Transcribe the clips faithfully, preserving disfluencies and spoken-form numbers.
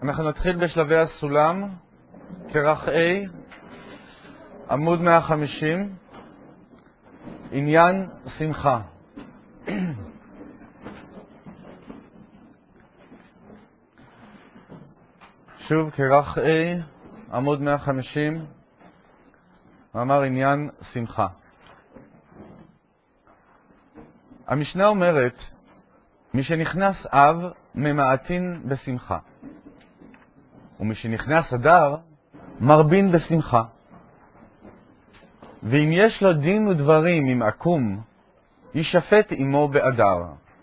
אנחנו נתחיל בשלבי הסולם, כרך A, עמוד מאה וחמישים, עניין שמחה. שוב, כרך A, עמוד מאה וחמישים, מאמר עניין שמחה. המשנה אומרת, מי שנכנס אב ממעטין בשמחה, ומי שנכנס אדר מרבין בשמחה. ואם יש לו דין ודברים עם עקום, ישפט עמו באדר.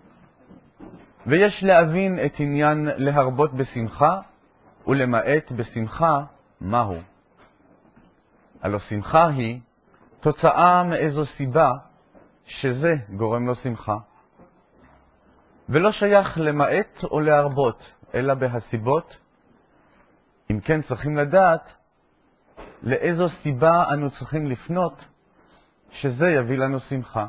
ויש להבין את עניין להרבות בשמחה, ולמעט בשמחה מהו. הלא שמחה היא תוצאה מאיזו סיבה שזה גורם לו שמחה. ולא שייך למעט או להרבות, אלא בהסיבות. אם כן צריכים לדעת לאיזו סיבה אנו צריכים לפנות, שזה יביא לנו שמחה.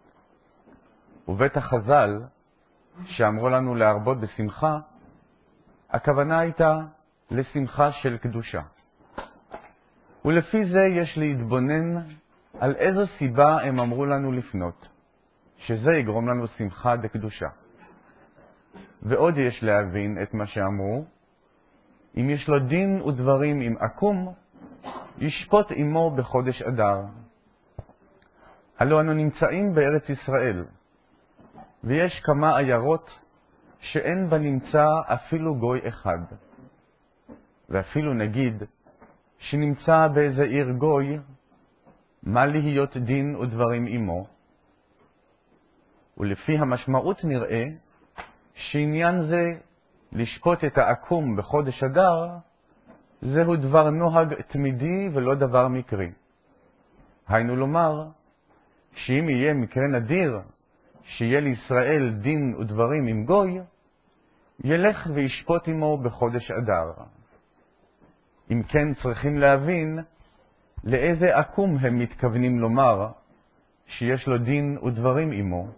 ובית החז"ל, שאמרו לנו להרבות בשמחה, הכוונה הייתה לשמחה של קדושה. ולפי זה יש להתבונן על איזו סיבה הם אמרו לנו לפנות, שזה יגרום לנו שמחה דקדושה. ועוד יש להבין את מה שאמרו, אם יש לו דין ודברים עם עקום, ישפוט עמו בחודש אדר. הלא אנו נמצאים בארץ ישראל, ויש כמה עיירות שאין בנמצא אפילו גוי אחד. ואפילו נגיד שנמצא באיזה עיר גוי, מה להיות דין ודברים עמו? ולפי המשמעות נראה שעניין זה לשפוט את העקום בחודש אדר, זהו דבר נוהג תמידי ולא דבר מקרי. היינו לומר, שאם יהיה מקרה נדיר, שיהיה לישראל דין ודברים עם גוי, ילך וישפוט עמו בחודש אדר. אם כן צריכים להבין לאיזה עקום הם מתכוונים לומר שיש לו דין ודברים עמו.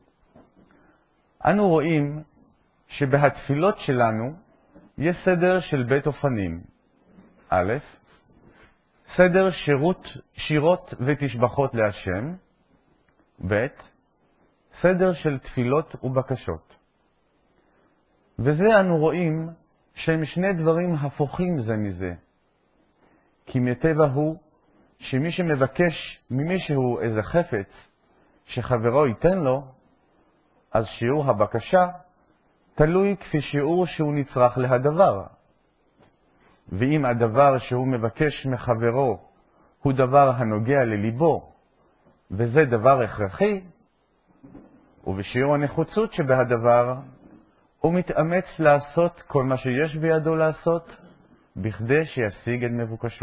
אנו רואים שבהתפילות שלנו יש סדר של בית אופנים. א', סדר שירות, שירות ותשבחות להשם. ב', סדר של תפילות ובקשות. וזה אנו רואים שהם שני דברים הפוכים זה מזה. כי מטבע הוא שמי שמבקש ממישהו איזה חפץ שחברו ייתן לו, אז שיעור הבקשה תלוי כפי שיעור שהוא נצרך להדבר. ואם הדבר שהוא מבקש מחברו הוא דבר הנוגע לליבו, וזה דבר הכרחי, ובשיעור הנחוצות שבהדבר, הוא מתאמץ לעשות כל מה שיש בידו לעשות, בכדי שישיג את מבוקשו.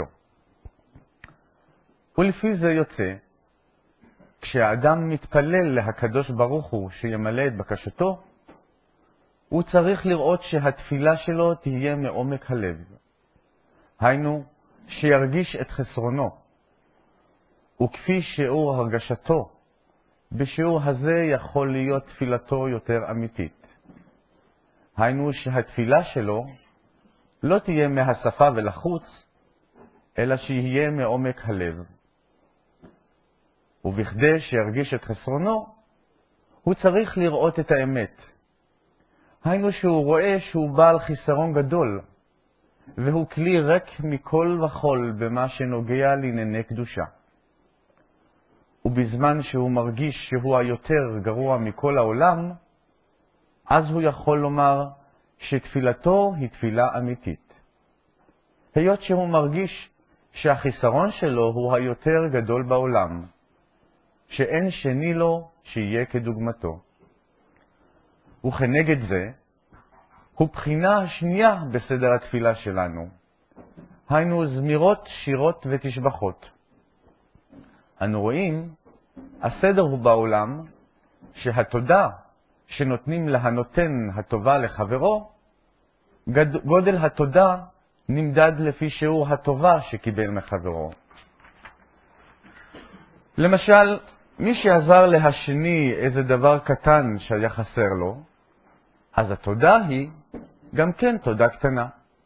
ולפי זה יוצא, כשהאדם מתפלל להקדוש ברוך הוא שימלא את בקשתו, הוא צריך לראות שהתפילה שלו תהיה מעומק הלב. היינו, שירגיש את חסרונו. וכפי שיעור הרגשתו, בשיעור הזה יכול להיות תפילתו יותר אמיתית. היינו שהתפילה שלו לא תהיה מהשפה ולחוץ, אלא שיהיה מעומק הלב. ובכדי שירגיש את חסרונו, הוא צריך לראות את האמת. היינו שהוא רואה שהוא בעל חיסרון גדול, והוא כלי ריק מכל וכל במה שנוגע לענייני קדושה. ובזמן שהוא מרגיש שהוא היותר גרוע מכל העולם, אז הוא יכול לומר שתפילתו היא תפילה אמיתית. היות שהוא מרגיש שהחיסרון שלו הוא היותר גדול בעולם, שאין שני לו שיהיה כדוגמתו. וכנגד זה, הוא בחינה השנייה בסדר התפילה שלנו. היינו זמירות, שירות ותשבחות. אנו רואים, הסדר הוא בעולם, שהתודה שנותנים להנותן הטובה לחברו, גודל התודה נמדד לפי שיעור הטובה שקיבל מחברו. למשל, מי שעזר להשני איזה דבר קטן שהיה חסר לו, אז התודה היא גם כן תודה קטנה.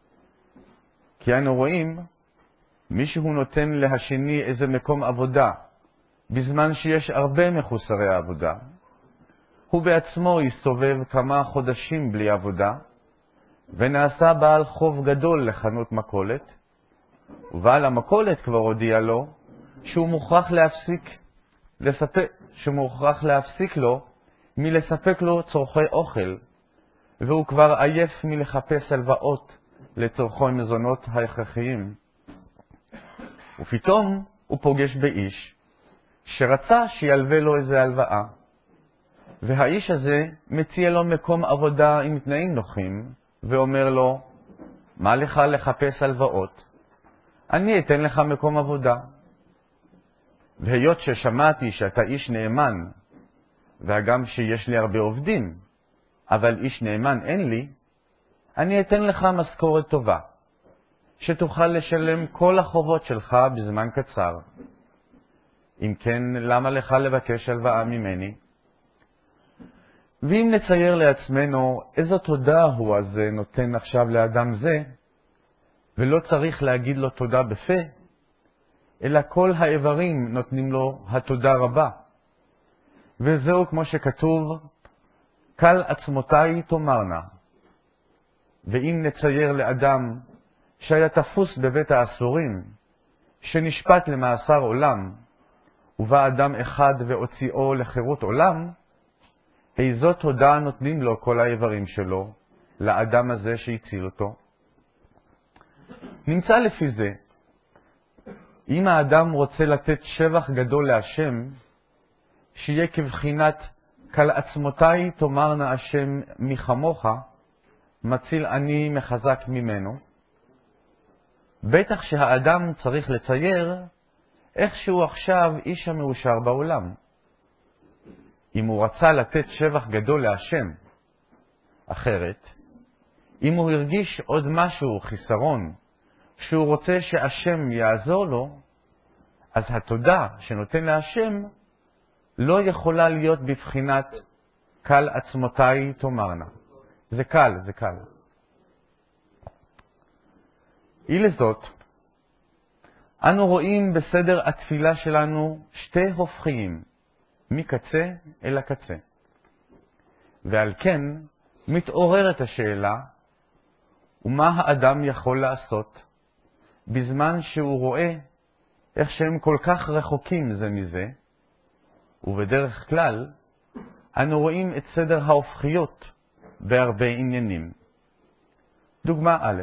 כי אנו רואים מישהו נותן להשני איזה מקום עבודה, בזמן שיש הרבה מחוסרי העבודה. הוא בעצמו יסתובב כמה חודשים בלי עבודה, ונעשה בעל חוב גדול לחנות מכולת, ובעל המכולת כבר הודיע לו שהוא מוכרח להפסיק, לספק, שהוא מוכרח להפסיק לו מלספק לו צורכי אוכל, והוא כבר עייף מלחפש הלוואות לצורכי מזונות ההכרחיים. ופתאום הוא פוגש באיש שרצה שילווה לו איזה הלוואה, והאיש הזה מציע לו מקום עבודה עם תנאים נוחים, ואומר לו, מה לך לחפש הלוואות? אני אתן לך מקום עבודה. והיות ששמעתי שאתה איש נאמן, וגם שיש לי הרבה עובדים, אבל איש נאמן אין לי, אני אתן לך משכורת טובה, שתוכל לשלם כל החובות שלך בזמן קצר. אם כן, למה לך לבקש הלוואה ממני? ואם נצייר לעצמנו איזו תודה הוא הזה נותן עכשיו לאדם זה, ולא צריך להגיד לו תודה בפה, אלא כל האיברים נותנים לו התודה רבה. וזהו כמו שכתוב, קל עצמותיי תאמרנה. ואם נצייר לאדם שהיה תפוס בבית האסורים, שנשפט למאסר עולם, ובא אדם אחד והוציאו לחירות עולם, איזו תודה נותנים לו כל האיברים שלו, לאדם הזה שהציל אותו. נמצא לפי זה, אם האדם רוצה לתת שבח גדול להשם, שיהיה כבחינת קל עצמותיי תאמרנה השם מחמוך, מציל אני מחזק ממנו. בטח שהאדם צריך לצייר איך שהוא עכשיו איש המאושר בעולם. אם הוא רצה לתת שבח גדול להשם, אחרת, אם הוא הרגיש עוד משהו חיסרון, שהוא רוצה שהשם יעזור לו, אז התודה שנותן להשם לא יכולה להיות בבחינת קל עצמותיי תאמרנה. זה קל, זה קל. אי לזאת, אנו רואים בסדר התפילה שלנו שתי הופכיים, מקצה אל הקצה. ועל כן מתעוררת השאלה, ומה האדם יכול לעשות בזמן שהוא רואה איך שהם כל כך רחוקים זה מזה, ובדרך כלל אנו רואים את סדר ההופכיות בהרבה עניינים. דוגמה א',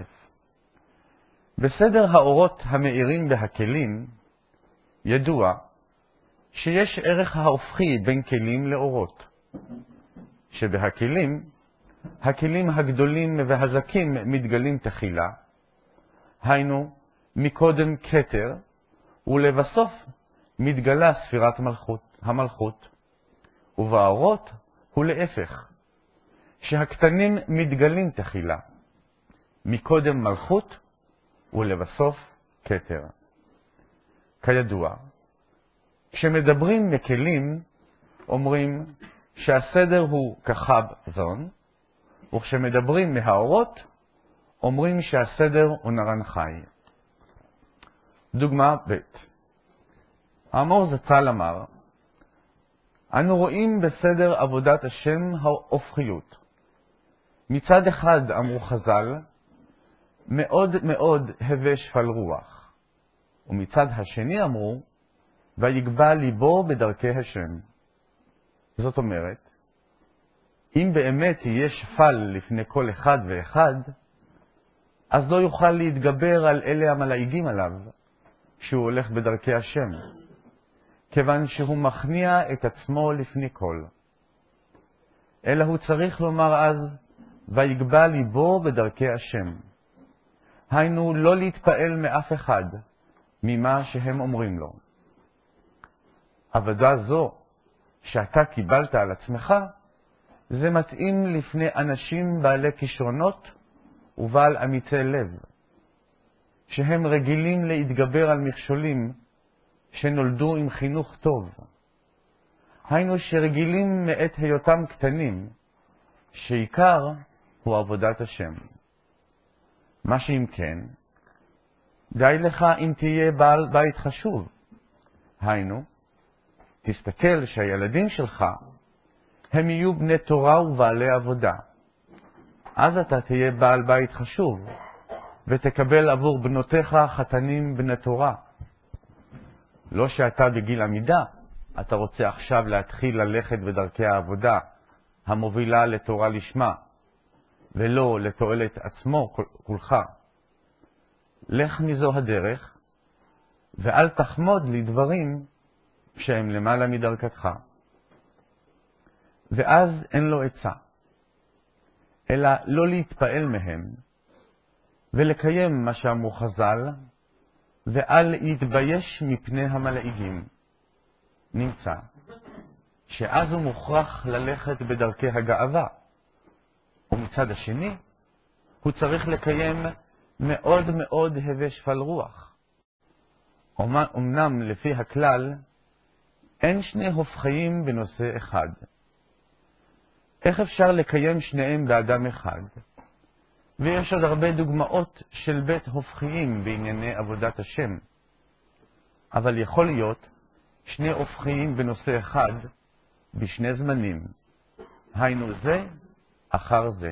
בסדר האורות המאירים בהכלים, ידוע שיש ערך ההופכי בין כלים לאורות, שבהכלים, הכלים הגדולים והזקים מתגלים תחילה, היינו מקודם כתר, ולבסוף מתגלה ספירת מלכות, המלכות, ובאורות הוא להפך, שהקטנים מתגלים תחילה, מקודם מלכות ולבסוף כתר. כידוע, כשמדברים מכלים, אומרים שהסדר הוא כחב זון, וכשמדברים מהאורות, אומרים שהסדר הוא נרן חי. דוגמה ב', האמור זצ"ל אמר, אנו רואים בסדר עבודת השם ההופכיות. מצד אחד אמרו חז"ל, מאוד מאוד הווה שפל רוח, ומצד השני אמרו, ויגבה ליבו בדרכי השם. זאת אומרת, אם באמת יהיה שפל לפני כל אחד ואחד, אז לא יוכל להתגבר על אלה המלעיגים עליו, שהוא הולך בדרכי השם, כיוון שהוא מכניע את עצמו לפני כל. אלא הוא צריך לומר אז, ויגבה ליבו בדרכי השם. היינו לא להתפעל מאף אחד, ממה שהם אומרים לו. עבודה זו, שאתה קיבלת על עצמך, זה מתאים לפני אנשים בעלי כישרונות ובעל אמיתי לב, שהם רגילים להתגבר על מכשולים שנולדו עם חינוך טוב. היינו שרגילים מעת היותם קטנים, שעיקר הוא עבודת השם. מה שאם כן, די לך אם תהיה בעל בית חשוב. היינו, תסתכל שהילדים שלך הם יהיו בני תורה ובעלי עבודה. אז אתה תהיה בעל בית חשוב, ותקבל עבור בנותיך חתנים בני תורה. לא שאתה בגיל עמידה, אתה רוצה עכשיו להתחיל ללכת בדרכי העבודה, המובילה לתורה לשמה, ולא לתועלת עצמו כולך. לך מזו הדרך, ואל תחמוד לדברים שהם למעלה מדרכתך. ואז אין לו עצה, אלא לא להתפעל מהם, ולקיים מה שאמרו חז"ל, ואל יתבייש מפני המלעיגים. נמצא שאז הוא מוכרח ללכת בדרכי הגאווה, ומצד השני הוא צריך לקיים מאוד מאוד הווה שפל רוח. אמנם לפי הכלל אין שני הופכיים בנושא אחד. איך אפשר לקיים שניהם באדם אחד? ויש עוד הרבה דוגמאות של בית הופכיים בענייני עבודת השם. אבל יכול להיות שני הופכיים בנושא אחד בשני זמנים. היינו זה אחר זה.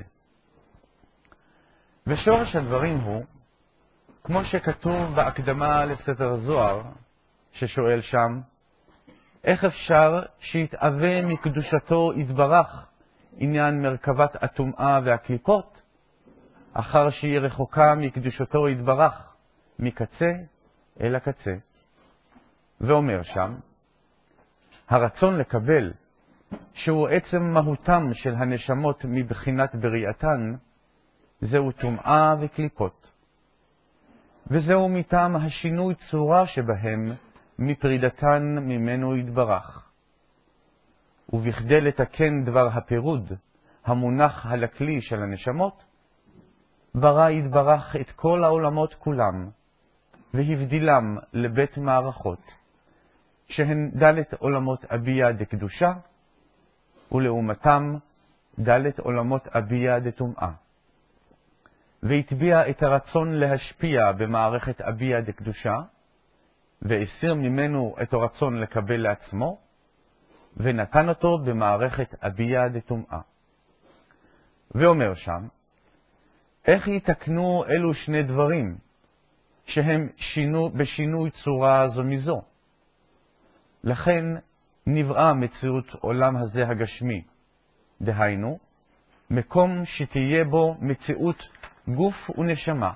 ושורש הדברים הוא, כמו שכתוב בהקדמה לספר זוהר, ששואל שם, איך אפשר שיתאווה מקדושתו יתברך עניין מרכבת הטומאה והקליפות, אחר שהיא רחוקה מקדושתו יתברך מקצה אל הקצה. ואומר שם, הרצון לקבל, שהוא עצם מהותם של הנשמות מבחינת בריאתן, זהו טומאה וקליפות. וזהו מטעם השינוי צורה שבהם מפרידתן ממנו יתברך. ובכדי לתקן דבר הפירוד המונח על הכלי של הנשמות, ברא יתברך את כל העולמות כולם, והבדילם לבית מערכות, שהן דלת עולמות אביה דקדושה, ולעומתם דלת עולמות אביה דטומאה. והטביע את הרצון להשפיע במערכת אביה דקדושה, והסיר ממנו את הרצון לקבל לעצמו, ונתן אותו במערכת אביה דטומאה. ואומר שם, איך יתקנו אלו שני דברים, שהם שינו בשינוי צורה זו מזו? לכן נברא מציאות עולם הזה הגשמי, דהיינו, מקום שתהיה בו מציאות גוף ונשמה,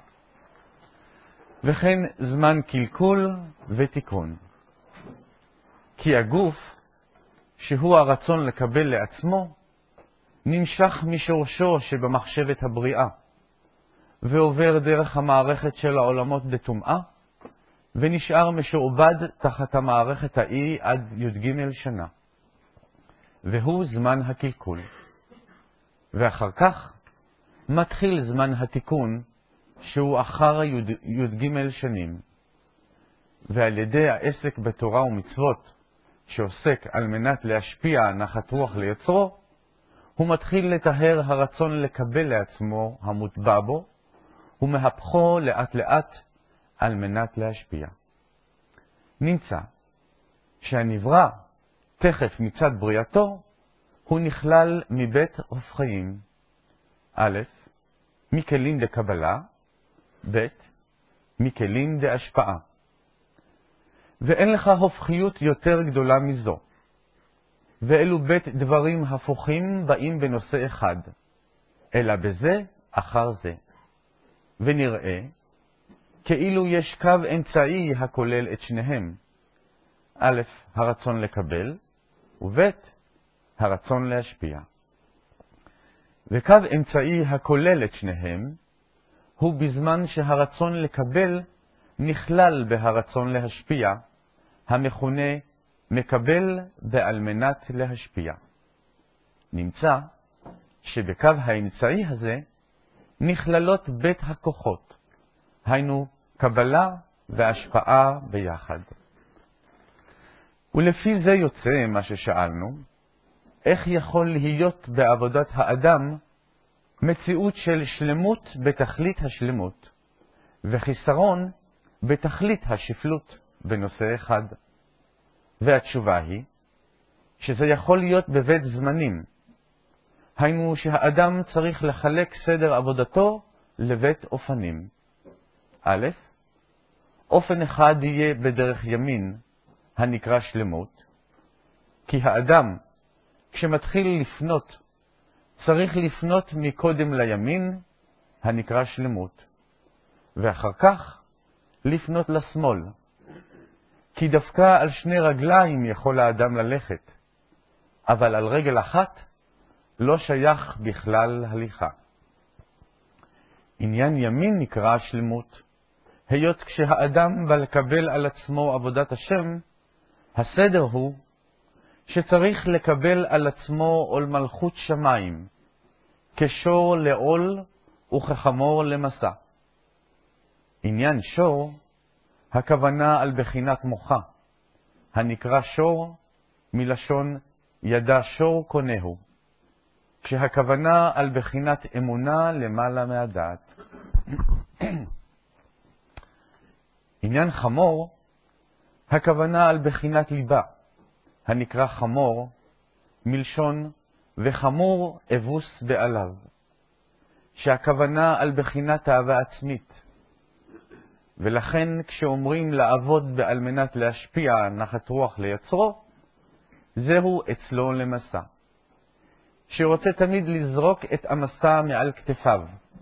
וכן זמן קלקול ותיקון. כי הגוף, שהוא הרצון לקבל לעצמו, נמשך משורשו שבמחשבת הבריאה, ועובר דרך המערכת של העולמות דטומאה, ונשאר משועבד תחת המערכת האי עד י"ג שנה. והוא זמן הקלקול. ואחר כך מתחיל זמן התיקון, שהוא אחר י"ג שנים. ועל ידי העסק בתורה ומצוות, שעוסק על מנת להשפיע נחת רוח ליצרו, הוא מתחיל לטהר הרצון לקבל לעצמו המוטבע בו, ומהפכו לאט לאט על מנת להשפיע. נמצא שהנברא, תכף מצד בריאתו, הוא נכלל מבית הופכיים. א', מכלים דקבלה, ב', מכלים דהשפעה. ואין לך הופכיות יותר גדולה מזו. ואלו בית דברים הפוכים באים בנושא אחד, אלא בזה אחר זה. ונראה כאילו יש קו אמצעי הכולל את שניהם. א', הרצון לקבל, וב', הרצון להשפיע. וקו אמצעי הכולל את שניהם, הוא בזמן שהרצון לקבל נכלל בהרצון להשפיע, המכונה מקבל בעל מנת להשפיע. נמצא שבקו האמצעי הזה נכללות בית הכוחות, היינו קבלה והשפעה ביחד. ולפי זה יוצא מה ששאלנו, איך יכול להיות בעבודת האדם מציאות של שלמות בתכלית השלמות, וחיסרון בתכלית השפלות בנושא אחד. והתשובה היא שזה יכול להיות בבית זמנים. היינו שהאדם צריך לחלק סדר עבודתו לבית אופנים. א', אופן אחד יהיה בדרך ימין, הנקרא שלמות, כי האדם, כשמתחיל לפנות, צריך לפנות מקודם לימין, הנקרא שלמות, ואחר כך לפנות לשמאל, כי דווקא על שני רגליים יכול האדם ללכת, אבל על רגל אחת לא שייך בכלל הליכה. עניין ימין נקרא שלמות, היות כשהאדם בא לקבל על עצמו עבודת השם, הסדר הוא שצריך לקבל על עצמו עול מלכות שמיים, כשור לעול וכחמור למסע. עניין שור, הכוונה על בחינת מוחה, הנקרא שור מלשון ידע שור קונהו, כשהכוונה על בחינת אמונה למעלה מהדעת. עניין חמור, הכוונה על בחינת ליבה, הנקרא חמור מלשון וחמור אבוס בעליו, שהכוונה על בחינת אהבה עצמית. ולכן כשאומרים לעבוד בעל מנת להשפיע נחת רוח ליצרו, זהו אצלו למסע, שרוצה תמיד לזרוק את המסע מעל כתפיו,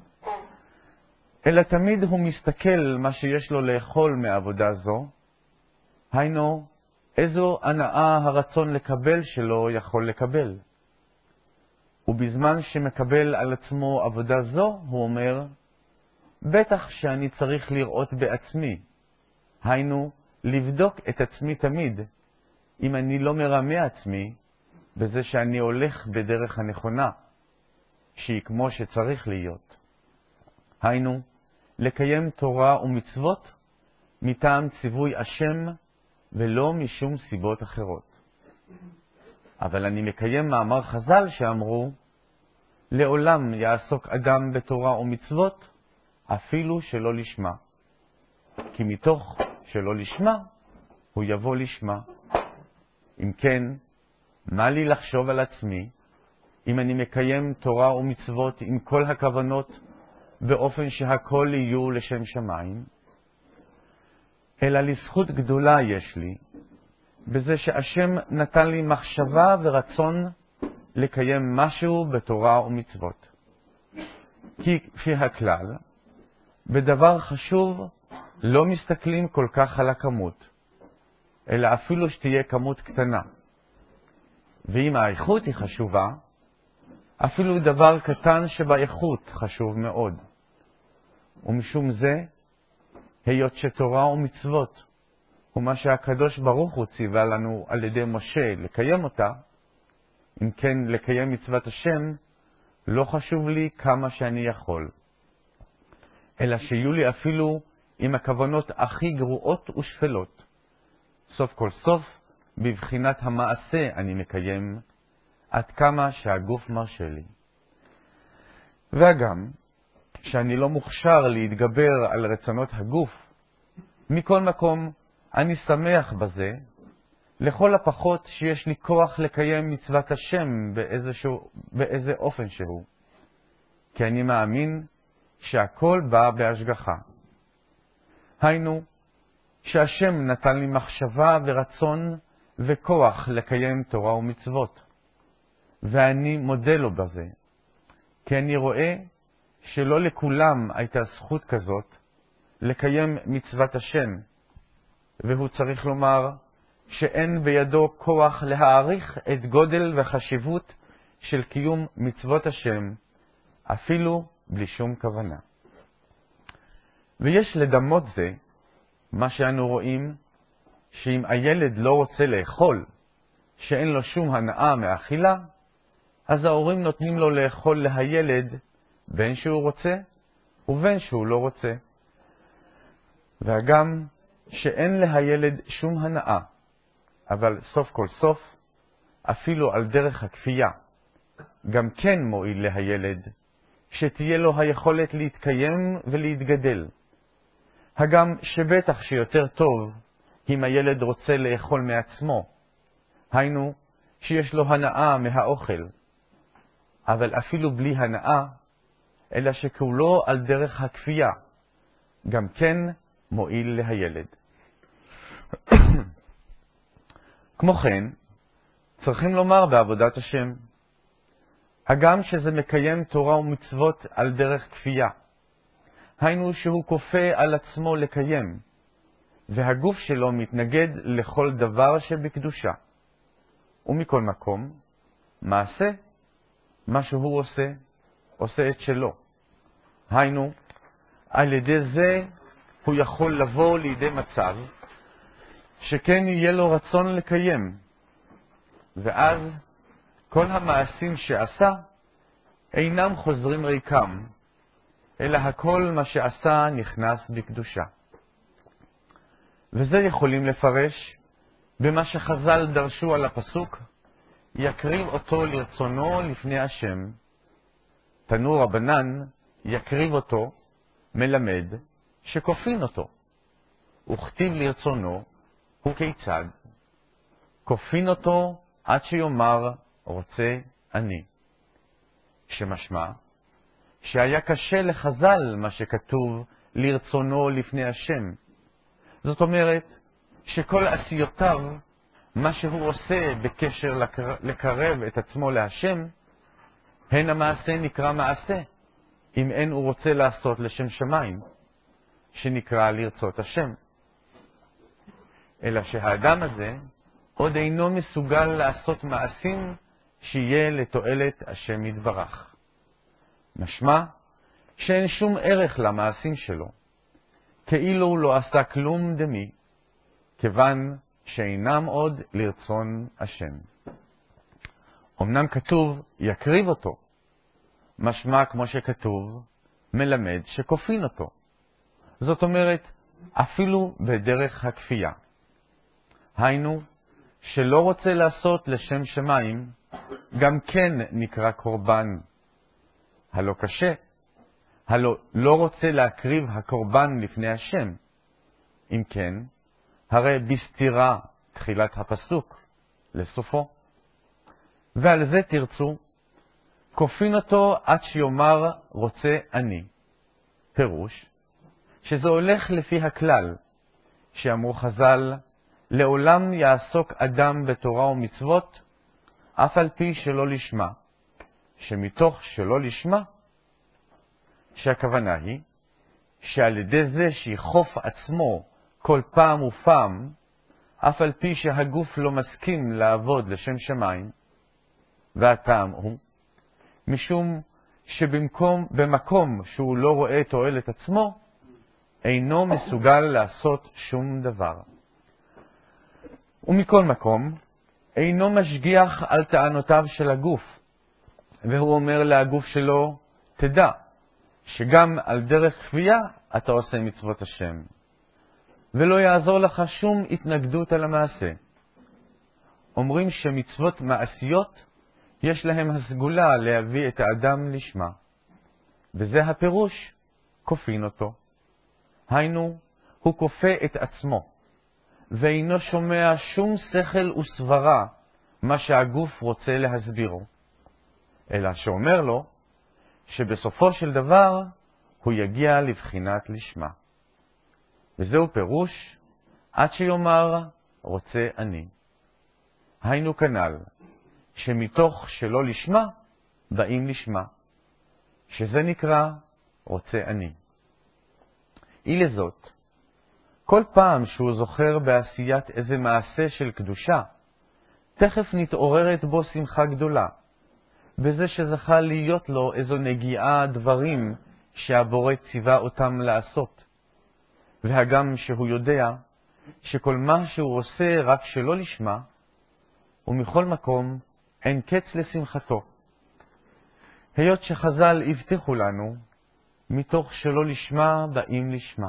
אלא תמיד הוא מסתכל מה שיש לו לאכול מעבודה זו, היינו איזו הנאה הרצון לקבל שלו יכול לקבל. ובזמן שמקבל על עצמו עבודה זו, הוא אומר, בטח שאני צריך לראות בעצמי, היינו לבדוק את עצמי תמיד, אם אני לא מרמה עצמי, בזה שאני הולך בדרך הנכונה, שהיא כמו שצריך להיות. היינו, לקיים תורה ומצוות מטעם ציווי השם ולא משום סיבות אחרות. אבל אני מקיים מאמר חז"ל שאמרו, לעולם יעסוק אדם בתורה ומצוות, אפילו שלא לשמה. כי מתוך שלא לשמה, הוא יבוא לשמה. אם כן, מה לי לחשוב על עצמי, אם אני מקיים תורה ומצוות עם כל הכוונות, באופן שהכל יהיו לשם שמיים? אלא לזכות גדולה יש לי, בזה שהשם נתן לי מחשבה ורצון לקיים משהו בתורה ומצוות. כי כפי הכלל, בדבר חשוב לא מסתכלים כל כך על הכמות, אלא אפילו שתהיה כמות קטנה. ואם האיכות היא חשובה, אפילו דבר קטן שבאיכות חשוב מאוד. ומשום זה, היות שתורה ומצוות, ומה שהקדוש ברוך הוא ציווה לנו על ידי משה לקיים אותה, אם כן לקיים מצוות השם, לא חשוב לי כמה שאני יכול. אלא שיהיו לי אפילו עם הכוונות הכי גרועות ושפלות. סוף כל סוף, בבחינת המעשה אני מקיים, עד כמה שהגוף מרשה לי. וגם, שאני לא מוכשר להתגבר על רצונות הגוף, מכל מקום אני שמח בזה, לכל הפחות שיש לי כוח לקיים מצוות השם באיזשהו, באיזה אופן שהוא. כי אני מאמין שהכל בא בהשגחה. היינו, שהשם נתן לי מחשבה ורצון וכוח לקיים תורה ומצוות. ואני מודה לו בזה, כי אני רואה שלא לכולם הייתה זכות כזאת לקיים מצוות השם, והוא צריך לומר שאין בידו כוח להעריך את גודל וחשיבות של קיום מצוות השם, אפילו בלי שום כוונה. ויש לדמות זה, מה שאנו רואים, שאם הילד לא רוצה לאכול, שאין לו שום הנאה מאכילה, אז ההורים נותנים לו לאכול להילד בין שהוא רוצה ובין שהוא לא רוצה. והגם שאין להילד שום הנאה, אבל סוף כל סוף, אפילו על דרך הכפייה, גם כן מועיל להילד, שתהיה לו היכולת להתקיים ולהתגדל. הגם שבטח שיותר טוב אם הילד רוצה לאכול מעצמו, היינו שיש לו הנאה מהאוכל, אבל אפילו בלי הנאה, אלא שכולו על דרך הכפייה, גם כן מועיל להילד. כמו כן, צריכים לומר בעבודת השם, הגם שזה מקיים תורה ומצוות על דרך כפייה, היינו שהוא כופה על עצמו לקיים, והגוף שלו מתנגד לכל דבר שבקדושה. ומכל מקום, מעשה, מה שהוא עושה, עושה את שלו. היינו, על ידי זה הוא יכול לבוא לידי מצב, שכן יהיה לו רצון לקיים, ואז כל המעשים שעשה אינם חוזרים ריקם, אלא הכל מה שעשה נכנס בקדושה. וזה יכולים לפרש במה שחז"ל דרשו על הפסוק, יקריב אותו לרצונו לפני השם. תנו רבנן, יקריב אותו, מלמד שכופין אותו. וכתיב לרצונו, הוא כיצד? כופין אותו עד שיאמר רוצה אני. שמשמע שהיה קשה לחז"ל מה שכתוב לרצונו לפני השם. זאת אומרת שכל עשיותיו, מה שהוא עושה בקשר לקר... לקרב את עצמו להשם, הן המעשה נקרא מעשה, אם אין הוא רוצה לעשות לשם שמיים, שנקרא לרצות השם. אלא שהאדם הזה עוד אינו מסוגל לעשות מעשים שיהיה לתועלת השם יתברך. משמע שאין שום ערך למעשים שלו, כאילו הוא לא עשה כלום דמי, כיוון שאינם עוד לרצון השם. אמנם כתוב יקריב אותו, משמע כמו שכתוב מלמד שכופין אותו. זאת אומרת אפילו בדרך הכפייה. היינו שלא רוצה לעשות לשם שמיים, גם כן נקרא קורבן. הלא קשה, הלא לא רוצה להקריב הקורבן לפני השם. אם כן, הרי בסתירה תחילת הפסוק לסופו. ועל זה תרצו, כופין אותו עד שיאמר רוצה אני. פירוש, שזה הולך לפי הכלל, שאמרו חז"ל, לעולם יעסוק אדם בתורה ומצוות, אף על פי שלא לשמה, שמתוך שלא לשמה, שהכוונה היא, שעל ידי זה שיחוף עצמו כל פעם ופעם, אף על פי שהגוף לא מסכים לעבוד לשם שמיים, והטעם הוא, משום שבמקום, במקום שהוא לא רואה תועלת עצמו, אינו מסוגל לעשות שום דבר. ומכל מקום, אינו משגיח על טענותיו של הגוף, והוא אומר להגוף שלו, תדע, שגם על דרך כפייה אתה עושה מצוות השם, ולא יעזור לך שום התנגדות על המעשה. אומרים שמצוות מעשיות יש להם הסגולה להביא את האדם לשמה, וזה הפירוש, כופין אותו. היינו, הוא כופה את עצמו, ואינו שומע שום שכל וסברה מה שהגוף רוצה להסבירו, אלא שאומר לו שבסופו של דבר הוא יגיע לבחינת לשמה. וזהו פירוש עד שיאמר רוצה אני. היינו כנ"ל, שמתוך שלא לשמה באים לשמה, שזה נקרא רוצה אני. אי לזאת, כל פעם שהוא זוכר בעשיית איזה מעשה של קדושה, תכף נתעוררת בו שמחה גדולה, בזה שזכה להיות לו איזו נגיעה דברים שהבורא ציווה אותם לעשות. והגם שהוא יודע שכל מה שהוא עושה רק שלא לשמה, ומכל מקום אין קץ לשמחתו. היות שחז"ל הבטיחו לנו, מתוך שלא לשמה באים לשמה.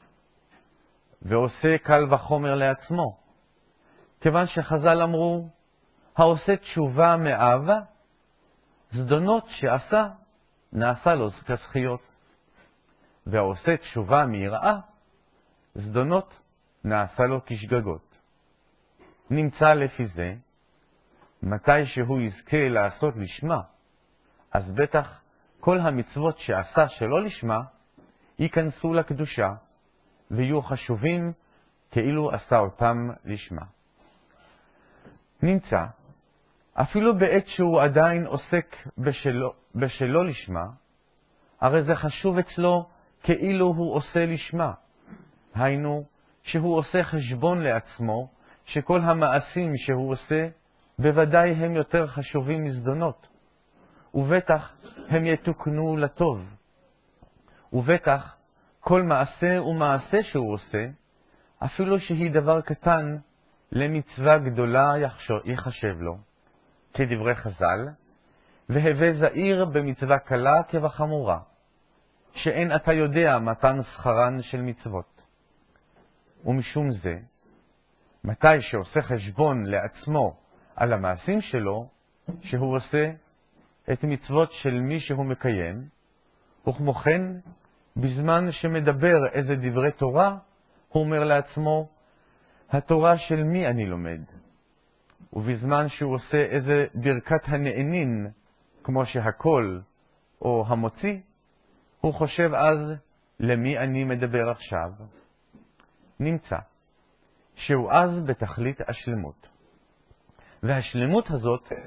ועושה קל וחומר לעצמו, כיוון שחז"ל אמרו, העושה תשובה מאהבה, זדונות שעשה, נעשה לו כזכיות. והעושה תשובה מיראה, זדונות נעשה לו כשגגות. נמצא לפי זה, מתי שהוא יזכה לעשות לשמה, אז בטח כל המצוות שעשה שלא לשמה, ייכנסו לקדושה, ויהיו חשובים כאילו עשה אותם לשמה. נמצא, אפילו בעת שהוא עדיין עוסק בשלו, בשלו לשמה, הרי זה חשוב אצלו כאילו הוא עושה לשמה. היינו, שהוא עושה חשבון לעצמו, שכל המעשים שהוא עושה, בוודאי הם יותר חשובים מזדונות, ובטח הם יתוקנו לטוב. ובטח כל מעשה ומעשה שהוא עושה, אפילו שהיא דבר קטן, למצווה גדולה יחשב לו, כדברי חז"ל, והווה זהיר במצווה קלה כבחמורה, שאין אתה יודע מתן שכרן של מצוות. ומשום זה, מתי שעושה חשבון לעצמו על המעשים שלו, שהוא עושה את מצוות של מי שהוא מקיים, וכמו כן, בזמן שמדבר איזה דברי תורה, הוא אומר לעצמו, התורה של מי אני לומד? ובזמן שהוא עושה איזה ברכת הנענין, כמו שהכל או המוציא, הוא חושב אז, למי אני מדבר עכשיו? נמצא, שהוא אז בתכלית השלמות. והשלמות הזאת